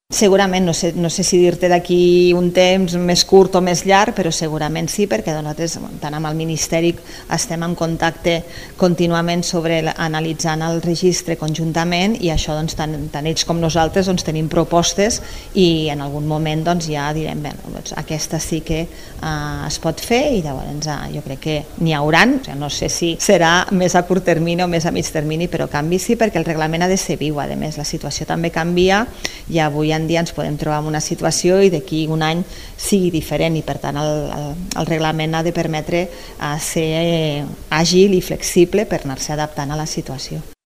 Segurament, no sé si dir-te d'aquí un temps més curt o més llarg, però segurament sí, perquè nosaltres, tant amb el Ministeri, estem en contacte contínuament analitzant el registre conjuntament, i això, doncs, tant ells com nosaltres tenim propostes, i en algun moment ja direm, bé, aquesta sí que es pot fer, i llavors jo crec que n'hi hauran. No sé si serà més a curt termini o més a mig termini, però canvi sí, perquè el reglament ha de ser viu. A més, la situació també canvia, i avui en dia ens podem trobar en una situació i d'aquí un any sigui diferent, i per tant el reglament ha de permetre ser àgil i flexible per anar-se adaptant a la situació.